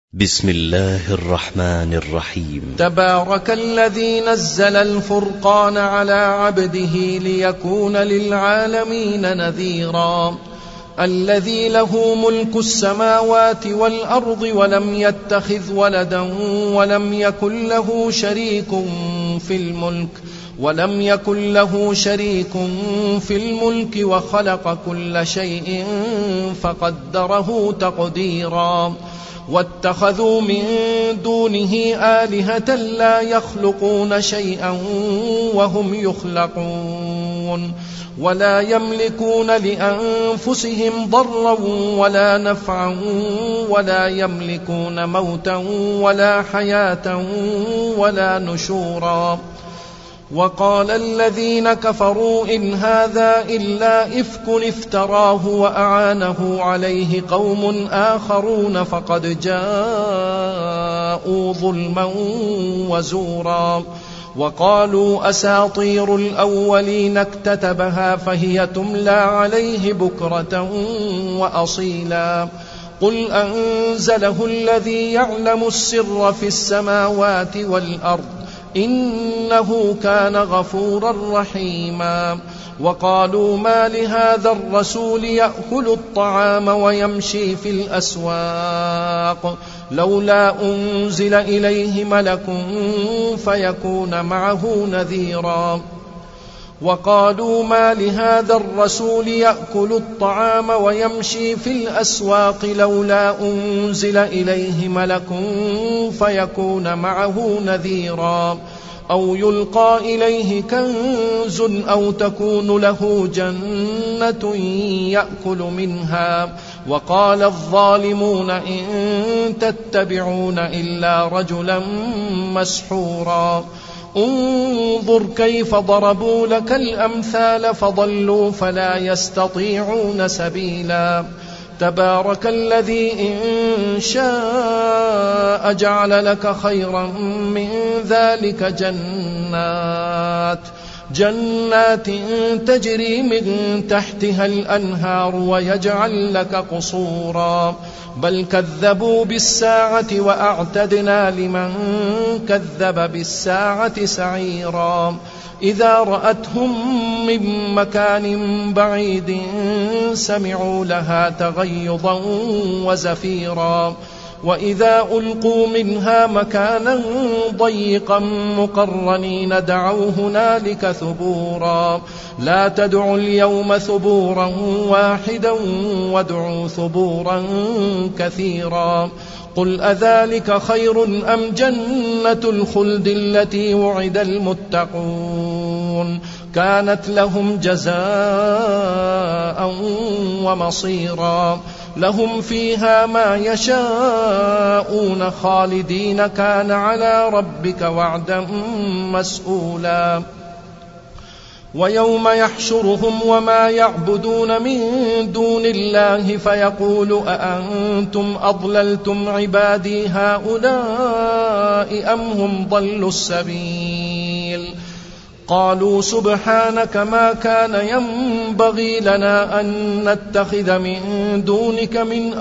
بسم الله الرحمن الرحيم. تبارك الذي نزل الفرقان على عبده ليكون للعالمين نذيرا. الذي له ملك السماوات والأرض ولم يتخذ ولدا ولم يكن له شريك في الملك وخلق كل شيء فقدره تقديرا. واتخذوا من دونه آلهة لا يخلقون شيئا وهم يخلقون ولا يملكون لأنفسهم ضرا ولا نفعا ولا يملكون موتا ولا حياة ولا نشورا. وقال الذين كفروا إن هذا إلا إفك افتراه وأعانه عليه قوم آخرون فقد جاءوا ظلما وزورا. وقالوا أساطير الأولين اكتتبها فهي تملى عليه بكرة وأصيلا. قل أنزله الذي يعلم السر في السماوات والأرض إنه كان غفورا رحيما. وقالوا ما لهذا الرسول يأكل الطعام ويمشي في الأسواق لولا أنزل إليه ملك فيكون معه نذيرا. وقالوا ما لهذا الرسول يأكل الطعام ويمشي في الأسواق لولا أنزل إليه ملك فيكون معه نذيرا أو يلقى إليه كنز أو تكون له جنة يأكل منها. وقال الظالمون إن تتبعون إلا رجلا مسحورا. انظر كيف ضربوا لك الأمثال فضلوا فلا يستطيعون سبيلا. تبارك الذي إن شاء جعل لك خيرا من ذلك جنات تجري من تحتها الأنهار ويجعل لك قصورا. بل كذبوا بالساعة وأعتدنا لمن كذب بالساعة سعيرا. إذا رأتهم من مكان بعيد سمعوا لها تغيظا وزفيرا. وإذا ألقوا منها مكانا ضيقا مقرنين دعوا هنالك ثبورا. لا تدعوا اليوم ثبورا واحدا وادعوا ثبورا كثيرا. قل أذلك خير أم جنة الخلد التي وعد المتقون كانت لهم جزاء ومصيرا. لهم فيها ما يشاءون خالدين كان على ربك وعدا مسئولا. ويوم يحشرهم وما يعبدون من دون الله فيقول أأنتم أضللتم عبادي هؤلاء أم هم ضلوا السبيل. قالوا سبحانك ما كان ينبغي لنا أن نتخذ من دونك من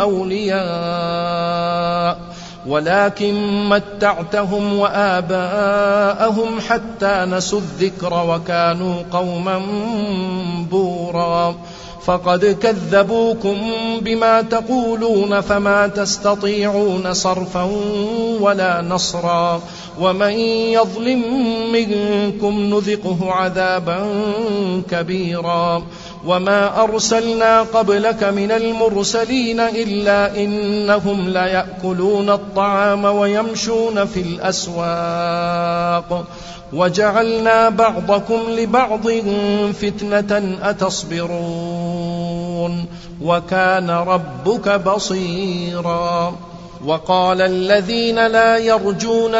أولياء ولكن متعتهم وآباءهم حتى نسوا الذكر وكانوا قوما بورا. فقد كذبوكم بما تقولون فما تستطيعون صرفا ولا نصرا. ومن يظلم منكم نذقه عذابا كبيرا. وما أرسلنا قبلك من المرسلين إلا إنهم ليأكلون الطعام ويمشون في الأسواق وجعلنا بعضكم لبعض فتنة أتصبرون وكان ربك بصيرا. وقال الذين لا يرجون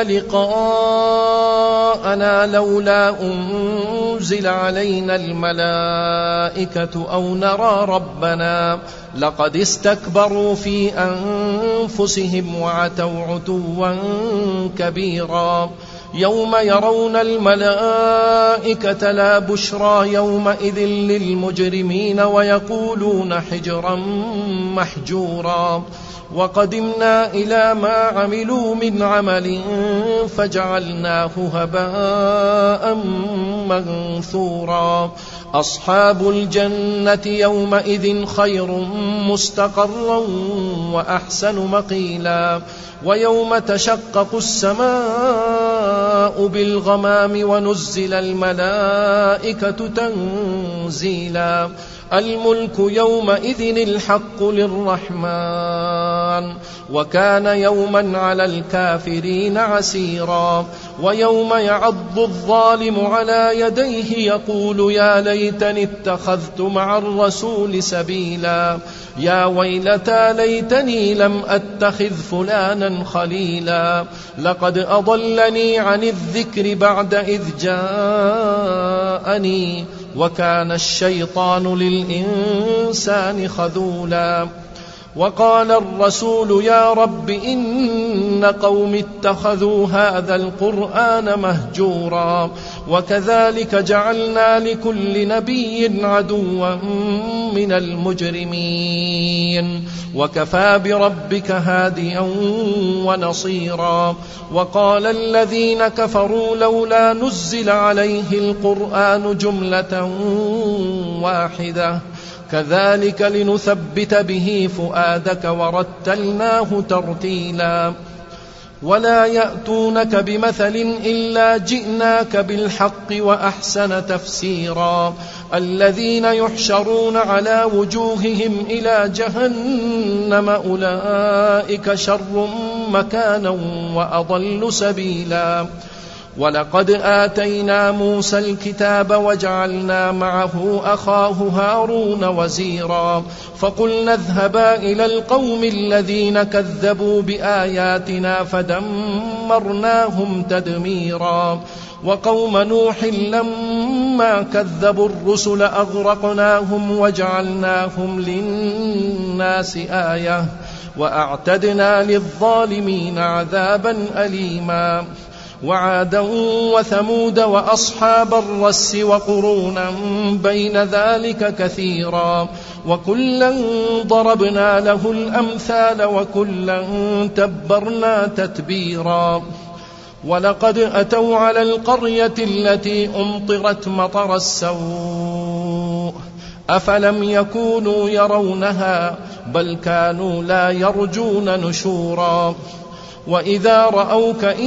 لقاءنا لولا أنزل علينا الملائكة أو نرى ربنا لقد استكبروا في أنفسهم وعتوا عتوا كبيرا. يوم يرون الملائكة لا بشرى يومئذ للمجرمين ويقولون حجرا محجورا وقدمنا إلى ما عملوا من عمل فجعلناه هباء منثورا أصحاب الجنة يومئذ خير مستقرا وأحسن مقيلا ويوم تشقق السماء بالغمام ونزل الملائكة تنزيلا الملك يومئذ الحق للرحمن وكان يوما على الكافرين عسيرا ويوم يعض الظالم على يديه يقول يا ليتني اتخذت مع الرسول سبيلا يا ويلتى ليتني لم أتخذ فلانا خليلا لقد أضلني عن الذكر بعد إذ جاءني وكان الشيطان للإنسان خذولا وقال الرسول يا رب إن قوم اتخذوا هذا القرآن مهجورا وكذلك جعلنا لكل نبي عدوا من المجرمين وكفى بربك هاديا ونصيرا وقال الذين كفروا لولا نزل عليه القرآن جملة واحدة كذلك لنثبت به فؤادك ورتلناه ترتيلا ولا يأتونك بمثل إلا جئناك بالحق وأحسن تفسيرا الذين يحشرون على وجوههم إلى جهنم أولئك شر مكانا وأضل سبيلا ولقد آتينا موسى الكتاب وجعلنا معه أخاه هارون وزيرا فقلنا اذهبا إلى القوم الذين كذبوا بآياتنا فدمرناهم تدميرا وقوم نوح لما كذبوا الرسل أغرقناهم وجعلناهم للناس آية وأعتدنا للظالمين عذابا أليما وعادا وثمود وأصحاب الرس وقرونا بين ذلك كثيرا وكلا ضربنا له الأمثال وكلا تبرنا تتبيرا ولقد أتوا على القرية التي أمطرت مطر السوء أفلم يكونوا يرونها بل كانوا لا يرجون نشورا وإذا رأوك إن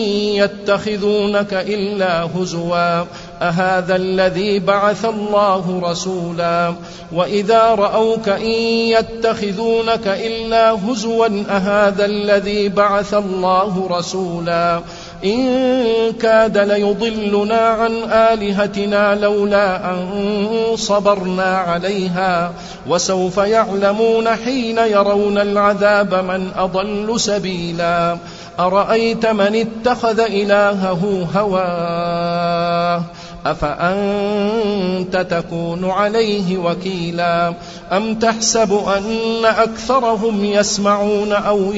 يتخذونك إلا هزوا أهذا الذي بعث الله رسولا وإذا رأوك إن يتخذونك إلا هزوا أهذا الذي بعث الله رسولا إن كاد ليضلنا عن آلهتنا لولا أن صبرنا عليها وسوف يعلمون حين يرون العذاب من أضل سبيلا أرأيت من اتخذ إلهه هواه أفأنت تكون عليه وكيلا أم تحسب أن أكثرهم يسمعون أو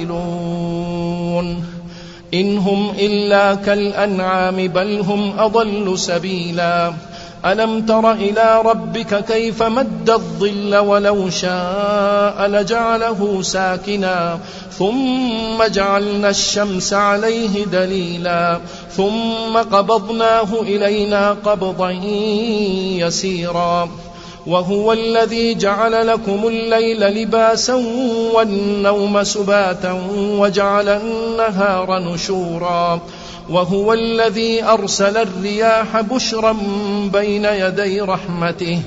يعقلون إن هم إلا كالأنعام بل هم أضل سبيلا ألم تر إلى ربك كيف مد الظل ولو شاء لجعله ساكنا ثم جعلنا الشمس عليه دليلا ثم قبضناه إلينا قبضا يسيرا وهو الذي جعل لكم الليل لباسا والنوم سباتا وجعل النهار نشورا وهو الذي أرسل الرياح بشرا بين يدي رحمته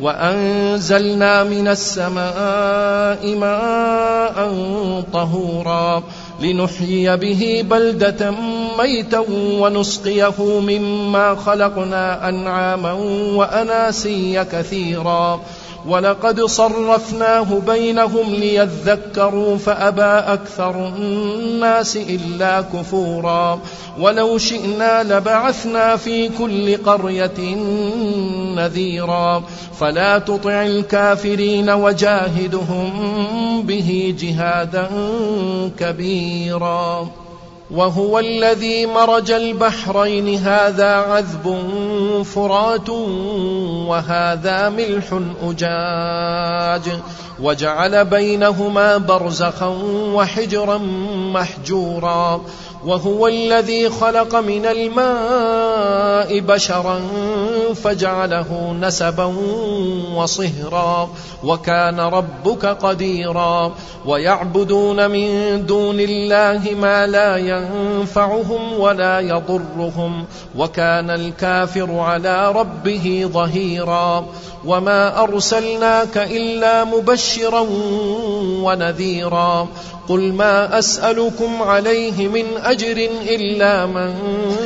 وأنزلنا من السماء ماء طهورا لنحيي به بلدة ميتا ونسقيه مما خلقنا أنعاما وأناسيا كثيرا ولقد صرفناه بينهم ليذكروا فأبى أكثر الناس إلا كفورا ولو شئنا لبعثنا في كل قرية نذيرا فلا تطع الكافرين وجاهدهم به جهادا كبيرا. وهو الذي مرج البحرين هذا عذب فرات وهذا ملح أجاج وجعل بينهما برزخا وحجرا محجورا وهو الذي خلق من الماء بشرا فجعله نسبا وصهرا وكان ربك قديرا ويعبدون من دون الله ما لا ينفعهم ولا يضرهم وكان الكافر على ربه ظهيرا وما أرسلناك إلا مبشرا ونذيرا قل ما أسألكم عليه من أجر إلا من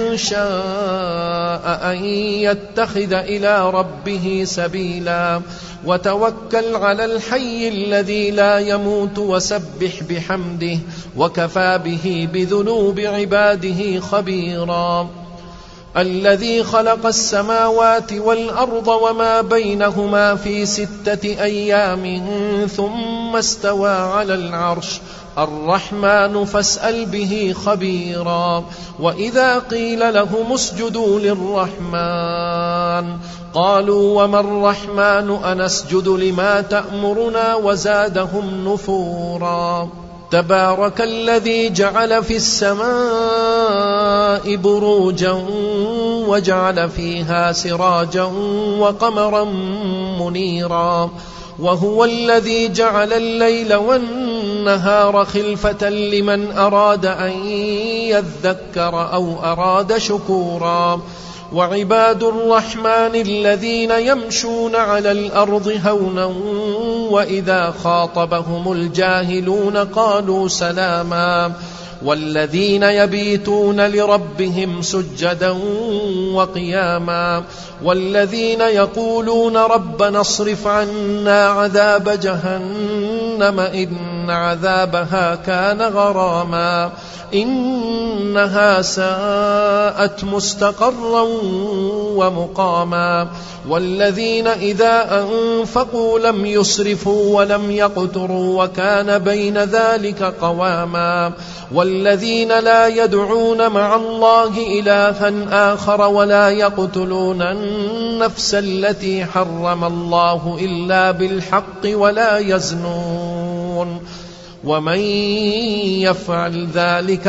شاء أن يتخذ إلى ربه سبيلا وتوكل على الحي الذي لا يموت وسبح بحمده وكفى به بذنوب عباده خبيرا الذي خلق السماوات والأرض وما بينهما في 6 أيام ثم استوى على العرش الرحمن فاسأل به خبيرا وإذا قيل لهم اسجدوا للرحمن قالوا وما الرحمن أنسجد لما تأمرنا وزادهم نفورا تبارك الذي جعل في السماء بروجا وجعل فيها سراجا وقمرا منيرا وهو الذي جعل الليل والنهار خلفة لمن أراد أن يذكر أو أراد شكورا وعباد الرحمن الذين يمشون على الأرض هونا وإذا خاطبهم الجاهلون قالوا سلاما والذين يبيتون لربهم سجدا وقياما والذين يقولون ربنا اصرف عنا عذاب جهنم إن عذابها كان غراما إنها ساءت مستقرا ومقاما والذين إذا أنفقوا لم يسرفوا ولم يقتروا وكان بين ذلك قواما والذين لا يدعون مع الله إلها آخر ولا يقتلون النفس التي حرم الله إلا بالحق ولا يزنون ومن يفعل ذلك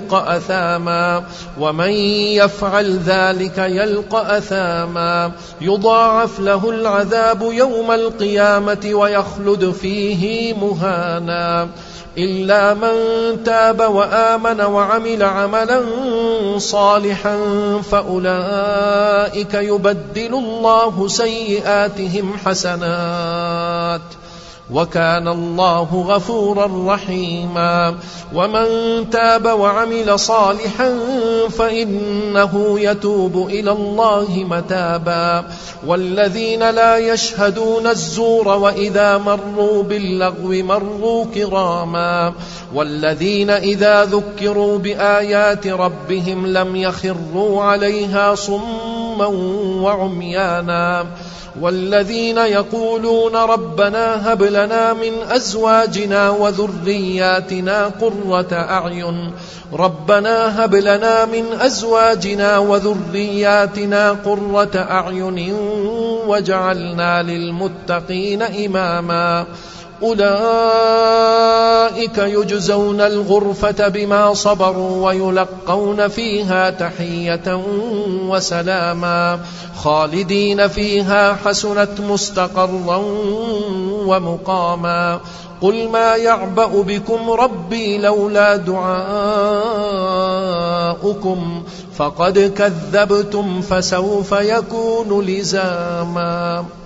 يلقى أثاما يضاعف له العذاب يوم القيامة ويخلد فيه مهانا إلا من تاب وآمن وعمل عملا صالحا فأولئك يبدل الله سيئاتهم حسنات وكان الله غفورا رحيما ومن تاب وعمل صالحا فإنه يتوب إلى الله متابا والذين لا يشهدون الزور وإذا مروا باللغو مروا كراما والذين إذا ذكروا بآيات ربهم لم يخروا عليها صما وعميانا والذين يقولون ربنا هب لنا من أزواجنا وذرياتنا قرة أعين واجعلنا للمتقين إماما أولئك يجزون الغرفة بما صبروا ويلقون فيها تحية وسلاما خالدين فيها حسنت مستقرا ومقاما قل ما يعبأ بكم ربي لولا دعاؤكم فقد كذبتم فسوف يكون لزاما